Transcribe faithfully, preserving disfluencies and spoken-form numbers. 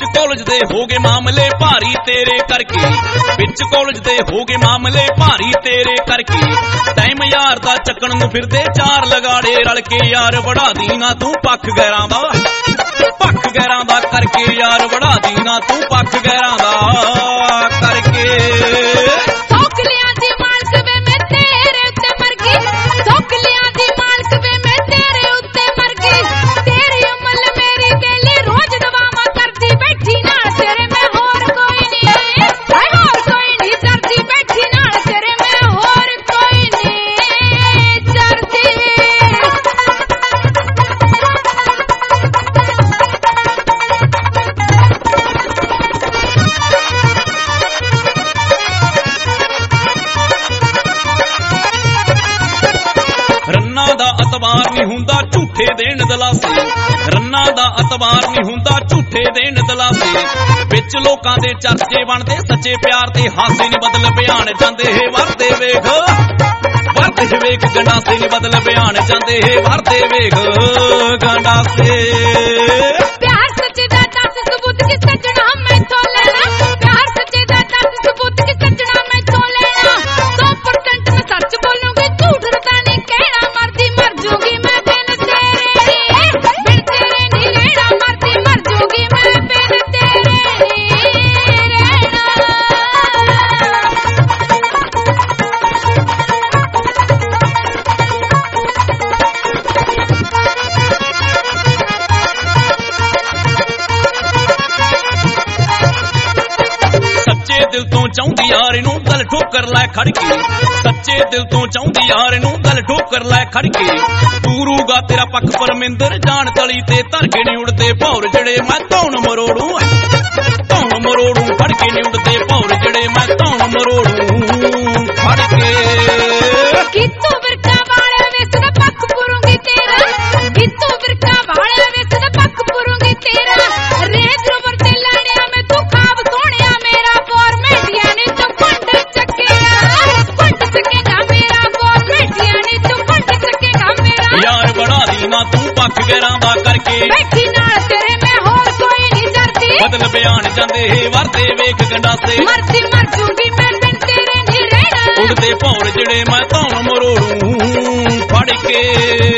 College ਦੇ ਹੋ ਗਏ ਮਾਮਲੇ ਭਾਰੀ ਤੇਰੇ ਕਰਕੇ, ਵਿੱਚ ਕਾਲਜ ਦੇ ਹੋ ਗਏ ਮਾਮਲੇ ਭਾਰੀ ਤੇਰੇ ਕਰਕੇ। ਟਾਈਮ ਯਾਰ ਦਾ ਚੱਕਣ ਨੂੰ ਫਿਰਦੇ ਚਾਰ ਲਗਾੜੇ ਰਲ ਕੇ ਯਾਰ ਵੜਾ ਦੀ ਨਾ ਤੂੰ ਪੱਖ ਗੈਰਾਂ ਦਾ, ਪੱਖ ਗੈਰਾਂ ਦਾ ਕਰਕੇ ਯਾਰ ਵੜਾ ਦੀ ਨਾ ਤੂੰ ਪੱਖ ਗੈਰਾਂ ਦਾ ਕਰਕੇ। ਸੌਕਲਿਆਂ ਦੀ ਮਾਲਕ ਵੇ ਮੈਂ ਤੇਰੇ ਉੱਤੇ ਮਰ ਗਈ, ਸੌਕਲਿਆਂ ਦੀ ਮਾਲਕ ਵੇ ਮੈਂ ਤੇਰੇ ਉੱਤੇ ਮਰ ਗਈ। ਤੇਰੀ ਅਮਲ ਮੇਰੀ ਬੇਲੀ ਰੋਜ਼ ਦਵਾਵਾਂ ਕਰਦੀ ਬੈਠੀ ਨਾਲ ਤੇਰੇ ਮੈਂ ਹੋਰ ਕੋਈ ਨਹੀਂ, ਹਾਏ ਹੋਰ ਕੋਈ ਨਹੀਂ ਜਰਦੀ ਬੈਠੀ ਨਾਲ ਤੇਰੇ ਮੈਂ ਹੋਰ ਕੋਈ ਨਹੀਂ ਜਰਦੀ। ਰੰਨਾਂ ਦਾ ਅਤਵਾਰ ਨਹੀਂ ਹੁੰਦਾ ਝੂਠੇ ਦੇਣ ਦਲਾਸੇ, ਰੰਨਾਂ ਦਾ ਅਤਵਾਰ ਨਹੀਂ ਹੁੰਦਾ ਝੂਠੇ ਦੇਣ ਦਲਾਸੇ। ਵਿੱਚ ਲੋਕਾਂ ਦੇ ਚਰਚੇ ਬਣਦੇ ਸੱਚੇ ਪਿਆਰ ਤੇ ਹਾਸੇ ਨਹੀਂ ਬਦਲ ਬਿਆਨ ਜਾਂਦੇ ਹੈ ਵਰਦੇ ਵੇਖ, ਵਰਦੇ ਵੇਖ ਗੰਡਾਸੇ ਨਹੀਂ ਬਦਲ ਬਿਆਨ ਜਾਂਦੇ ਹੈ ਵਰਦੇ ਵੇਖ ਗੰਡਾਸੇ। ਪਿਆਰ ਸੱਚੇ ਦਾ ਦੱਸ ਸਬੂਤ ਕਿ ਸੱਜਣਾ ਮੈਥੋਂ ਲੈਣਾ, ਪਿਆਰ ਸੱਚੇ ਦਾ ਦੱਸ ਸਬੂਤ ਕਿ ਸੱਜਣਾ ਮੈਥੋਂ ਲੈਣਾ। ਸੌ ਪਰਸੈਂਟ ਮੈਂ ਸੱਚ ਬੋਲੂੰਗੀ ਝੂਠ ਤਾਂ ਨਹੀਂ ਕਹਿਣਾ, ਮਰਦੀ ਮਰ ਜੂਗੀ ਮੈਂ ਬਿਨ ਤੇਰੇ, ਬਿਨ ਤੇਰੇ ਨਹੀਂ ਰਹਿਣਾ, ਮਰਦੀ ਮਰ ਜੂਗੀ ਮੈਂ ਬਿਨ ਤੇਰੇ ਰਹਿਣਾ। ਸੱਚੇ ਦਿਲ ਤੋਂ ਚਾਹੁੰਦੀ ਯਾਰ ਨੂੰ ਗੱਲ ਠੋਕਰ ਲੈ ਖੜ ਕੇ, ਸੱਚੇ ਦਿਲ ਤੋਂ ਚਾਹੁੰਦੀ ਯਾਰ ਨੂੰ ਗੱਲ ਠੋਕਰ ਲੈ ਖੜ ਕੇ। ਪੂਰੂਗਾ ਤੇਰਾ ਪੱਖ ਪਰਮਿੰਦਰ ਜਾਣ ਤਲੀ ਤੇ ਧਰ ਕੇ ਨਹੀਂ ਉੜਦੇ ਭੌਰ ਜਿਹੜੇ ਮੈਂ ਧੌਣ ਮਰੋੜੂ, ਧੌਣ ਮਰੋੜੂ ਫੜ ਕੇ ਨਹੀਂ ਉੜਦੇ ਭੌਰ ਜਿਹੜੇ ਮੈਂ ਧੌਣ ਮਰੋੜੂ ਫੜ ਕੇ। ਕਿਤੋਂ ਵਿਰਕਾ ਵਾਲੇ ਵੇਸ ਦਾ ਪੱਖ ਪੁਰੂੰਗੀ ਤੇਰਾ, ਕਿਤੋਂ ਵਿਰਕਾ ਵਾਲੇ ਵੇਸ ਦਾ ਪੱਖ ਪੁਰੂੰਗੀ ਤੇਰਾ। ਰੇਤ ਰੋਵਰ ਤੇ ਲੜਿਆ ਮੈਂ ਤੂੰ ਖਾਬ ਸੋਹਣਿਆ ਮੇਰਾ ਫੋਰਮੈਟੀਆਂ ਨੀ ਤੂੰ ਫੰਡ ਚੱਕੇਗਾ, ਫੰਡ ਚੱਕੇਗਾ ਮੇਰਾ ਫੋਰਮੈਟੀਆਂ ਨੀ ਤੂੰ ਫੰਡ ਚੱਕੇਗਾ ਮੇਰਾ। ਯਾਰ ਬੜਾ ਦੀ ਨਾ ਤੂੰ ਪੱਖ ਗੈਰਾਂ ਦਾ ਕਰਕੇ, ਬੈਠੀ ਨਾਲ ਤੇਰੇ ਮੈਂ ਹੋਰ ਕੋਈ ਨਹੀਂ ਜਰਦੀ ਬਦਲ ਬਿਆਨ ਜਾਂਦੇ ਹੈ ਵਰਦੇ ਵੇਖ ਗੰਡਾਸੇ। ਮਰਦੀ ਮਰ ਜੂਗੀ ਮੈਂ ਬਿਨ ਤੇਰੇ ਨਹੀਂ ਰਹਿਣਾ, ਉੜਦੇ ਭੌਰ ਜਿਹੜੇ ਮੈਂ ਧੌਣ ਮਰੋੜੂ ਫੜ ਕੇ।